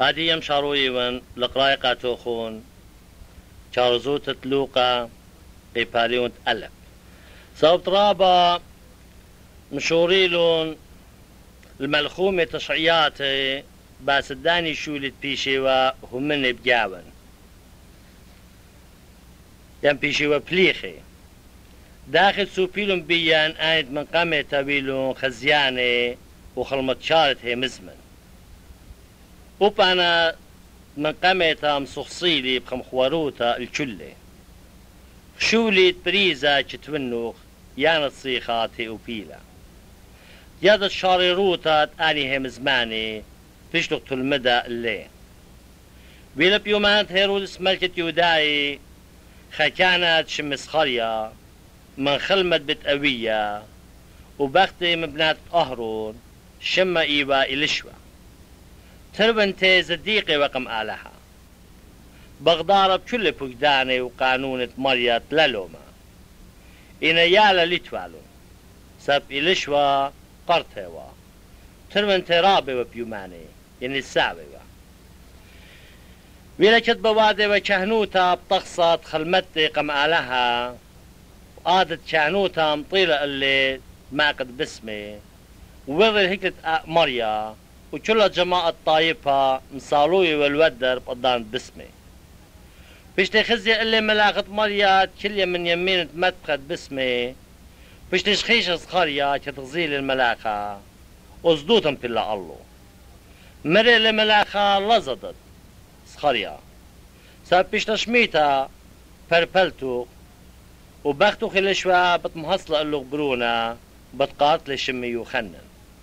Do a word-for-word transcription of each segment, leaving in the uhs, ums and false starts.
هادي يم شارويون لقرايقة توخون شارزوت تلوقا قيباليون ألف صوت رابا مشوريلون الملخومة تشعياتي باسداني شولت بيشيوا همن بجاون يم بيشيوا بليخي داخل سوبيلون بيان آيد من قامة تابيلون خزياني وخلمت شارت هي مزمن وبانا من قامة تام سخصيلي بخم خواروتا الكلي شولت بريزا جتونوخ يانت صيخاتي وبيلا ياد الشاريروتا آني هي مزماني فيشلق المدى اللي بيلا بيومات هيرودس ملكة يوداي خكانت شمس خريا من خلمت بتقوية وبختي مبنات أهرون شم إيوا إلشوا تربنتي زديقي وقم آلها بغدار بكل بقداني وقانونة مريت للوما إن يالا لتوالون سب إلشوا قرتوا تربنتي رابي وبيوماني يعني السابي ويلا كتب وادي وكهنوتا بتقصد خلمتي قم آلها قادت كهنوتا مطيلة اللي ما قد باسمي ووضل هيكلة مريا وكل جماعة طايفة مصالوي والودر بقدان باسمي بيشتي خزي اللي ملاقت مريا كل من يمين تمتقت باسمي بيشتي شخيش صخاريا كتغزيل الملاقة وصدوتهم في الله مري اللي ملاقة لزدت صخاريا ساب بيشتي شميتا فربلتو وبختو خلشوا بتمهصلة اللي غبرونا بتقاتل شمي وخنن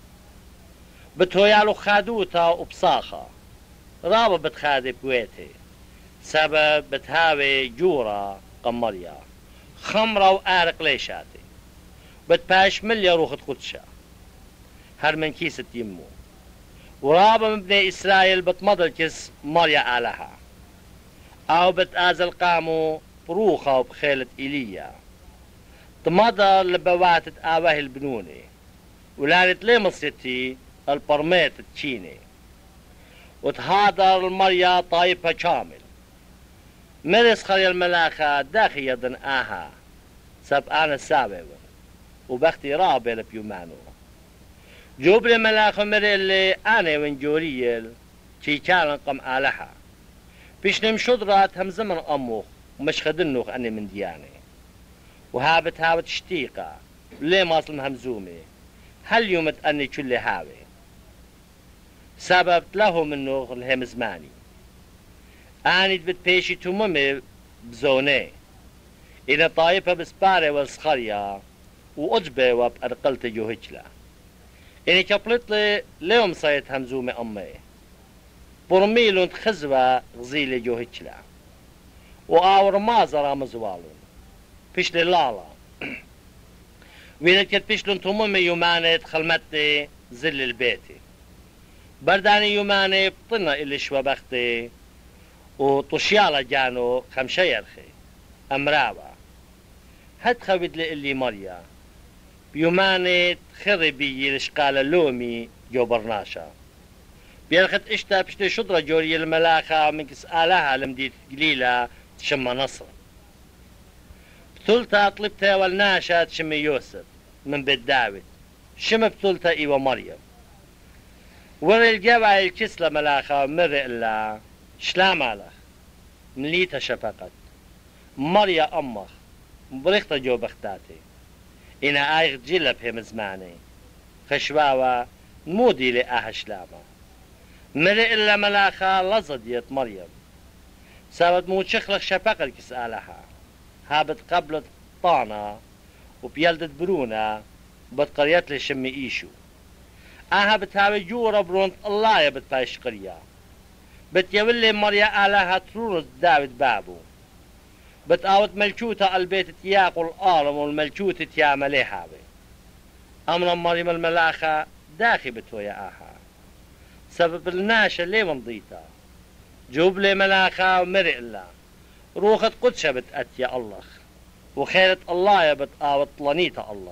بتهويالو خادوتا وبصاخة رابا بتخادي بويتي سبب بتهاوي جورا قمريا خمرة وآرق ليشاتي بتباش مليا روخت قدشا هر من كيسة يمو ورابا مبني إسرائيل بتمضل كيس مريا آلها أو بتآزل قامو بروخة وبخيلة إيليا تمضى لبواتت آواه البنوني ولانت ليه مصيتي البرميت التشيني وتهادر المريا طايفة كامل مرس خلي الملاخة داخل يدن آها سب أنا سابق وبختي رابي لبيومانو جوب لي ملاخة مري اللي أنا ونجوريل شي كان قم آلها بيش نمشدرات هم زمن أموخ ومش خدنوخ أني من دياني وهابت هاوت شتيقة ليه ماصل همزومي هل يومت أني كل هاوي سبب له منه الهم زماني أني بتبيشي تمومي بزوني إن طايفة بسباري والسخرية وأجبي وبأرقلت جوهجلا إني كبلت لي ليوم صيت همزومي أمي برميلون تخزوة غزيلي جوهجلا وآور مازرا مزوالون فيش لالا وينت بيشلون تمومي يوماني خلمتي زل البيتي برداني يوماني بطنا إلي شوى بختي وطشيالة جانو خمشة يرخي أمراوة هد خويد لي إلي مريا بيوماني تخري بي لشقال اللومي جو برناشا بيرخت اشتا بشتي شدرة جوري الملاخة من كس آلها لمديت قليلة تشمى نصر بطولتا طلبتا والناشا تشمي يوسف من بيت داود شم بطولتا إيوة مريم وري الجوع الكسلة ملاخة مري إلا شلام على مليتا شفقت مريا أمخ بريختا جو بختاتي إنا آيغ جيلة بهم زماني خشواوا مودي لآها شلامة مري إلا ملاخة لزديت مريم سابت موت شخلق شفقت كسالها هابت قبلت طانا وبيلدت برونا بتقريت لي شمي إيشو آها بتهاوي جورا برونت الله يبت باش قرية بتيولي مريا آلها ترونس داود بابو بتقاوت ملكوتة البيت تياق والآرم والملكوتة تياملي هاوي أمنا مريم الملاخة داخي بتويا آها سبب الناشا ليه مضيتا جوب لي ملاخة ومرئ الله روخت قدشة بتأتي الله وخيرة الله يبت آوت طلانيتا الله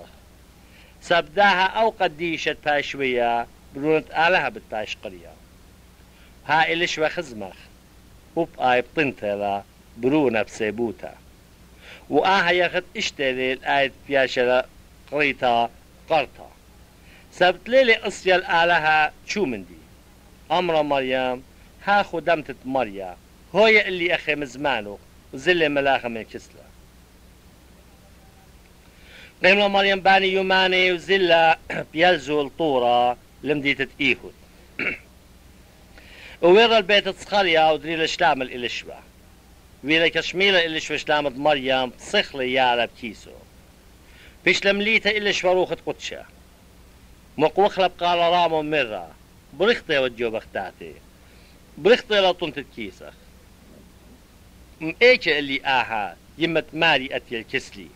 سبداها أو قديشة باشوية برونت آلها بتباش قرية ها إلش وخزمخ وب آي بطنتلا برو نفسي بوتا وآها ياخد اشتري الآية بياشرة قريتا قرطا سبت ليلي أصيل آلها شو من دي أمر مريم ها خدمتت مريم هوي اللي أخي مزمانو وزل ملاخة من كسلة قيمة مريم باني يوماني وزلة بيلزو الطورة لمديتة إيهود وويرا البيت تصخريا ودري الشلام الإلشبة ويلا كشميلة إلشبة شلامة مريم صخلي يالا بكيسو فيش لمليتا إلشبة روخة قدشة مقوخلب قال رامو مرة برختي وديو بختاتي برختي لا طنت الكيسخ ايك اللي آها يمت ماري أتي الكسلي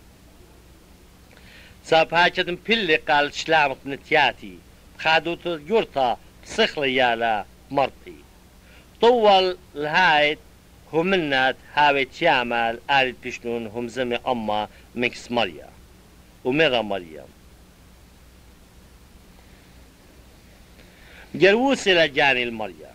ساب هاكتن بلي قال شلامت نتياتي بخادوت يورتا بصخلي يالا مرطي طول الهايت همنات هاوي تيامال آلت بشنون هم زمي أما مكس مريم ومرة مريم جروسي لجاني المريم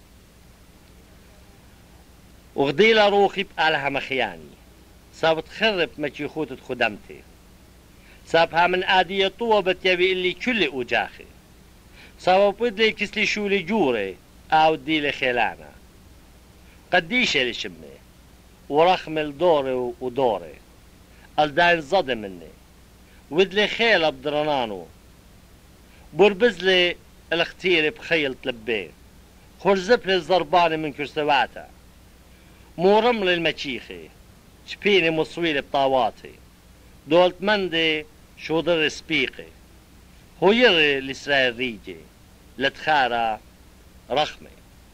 وغديلا روخي بقالها مخياني صابت خرب مكي خوتت خدمتي صابها من آدية طوبت يبي اللي كل أجاخي صابت بدلي كسلي شولي جوري أو ديلي خيلانا قديش اللي شمي ورخمل دوري ودوري الداين زاد مني ودلي خيلة بدرنانو بربزلي الاختيري بخيل تلبين خرزبلي الزرباني من كرسواتا مو رمل المشيخي شبيني مصويلي بطاواتي دولت مندي شو در سبيقي هو يري الإسرائيل ريجي لتخارا رخمي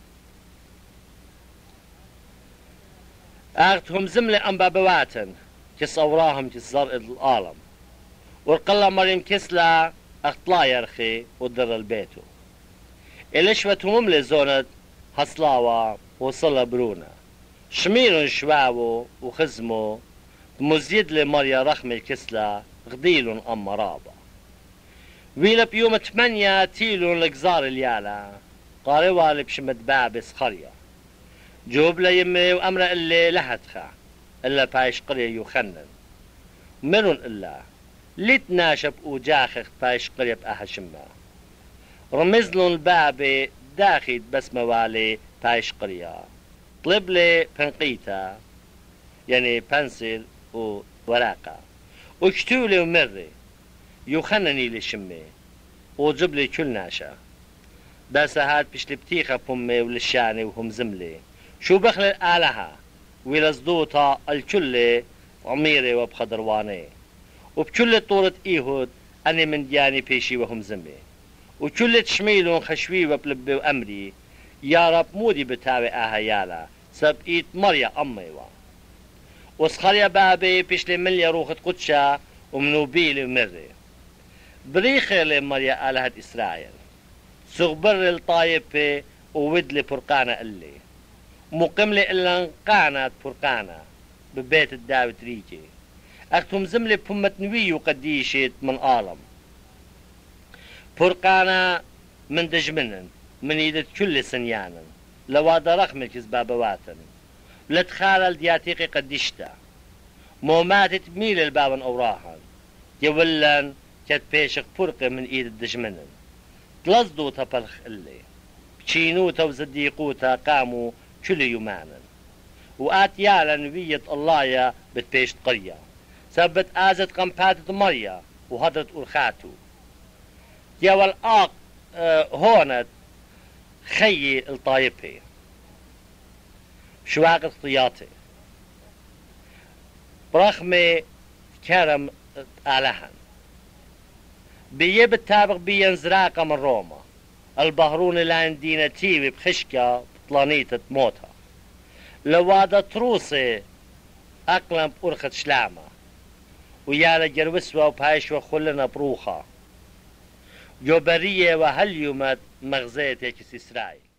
اغتهم زملي أنبابواتن كس أوراهم كس زرق العالم ورقلا مريم كسلا اختلا يرخي ودر البيتو إلشوة مملي زونت هصلاوة وصلا برونا شميرون شواو وخزمو مزيد لمريا رخم الكسلة غديلون أما رابا ويلا بيوم تمانية تيلون لقزار اليالا قاروا لبشمت بابس قرية جوب ليمي وأمر اللي لحتخا إلا بايش قرية يخنن منون إلا لتناشب وجاخخ بايش قرية بأهشمة رمزلون البابي داخل بس موالي بايش قرية طلب لي بنقيتا يعني بنسل وورقة واكتب لي ومري يخنني لشمي وجب لي كل ناشا بس هاد بش لبتيخة بمي ولشاني وهم زملي شو بخل الآلها ولزدوتا الكل عميري وبخضرواني وبكل طورة إيهود أني من دياني بيشي وهم زمي وكل تشميلون خشوي وبلبي وأمري يا رب مودي بتاوي آها يالا سب إيت مريا أميوا وسخريا بابي بيشلي مليا روخت قدشا ومنوبيلي ومري بريخي لي مريا آلهة إسرائيل سغبر الطايبة وودلي برقانة اللي مقملي إلا انقانت برقانة ببيت الداوت ريجي أختم زملي بمت نوي وقديشت من عالم برقانة من دجمنن من يدت كل سنيانا لوادا رخم الكزبابواتن لتخالل دياتيقي قديشتا موماتت ميل البابن أوراهن يولن كت بيشق فرقة من ايد الدجمنن تلزدو تبلخ اللي بشينوتا وزديقوتا قاموا كل يومانا وآتيالا نبية الله بتبيشت قرية سبت آزت قمباتت مريا وهدرت أرخاتو يا آق اه هونت خي الطايبي شواق اختياطي برغم كرم آلهن بيه بالتابق بيه انزراقة من روما البهرون لان دينتيبي بخشكة بطلانيتة موتها لوادا تروسي أقلم بأرخة شلامة ويالا جروسوا وبهايشوا خلنا بروخة جوبرية وهل يومت مغزية يكس إسرائيل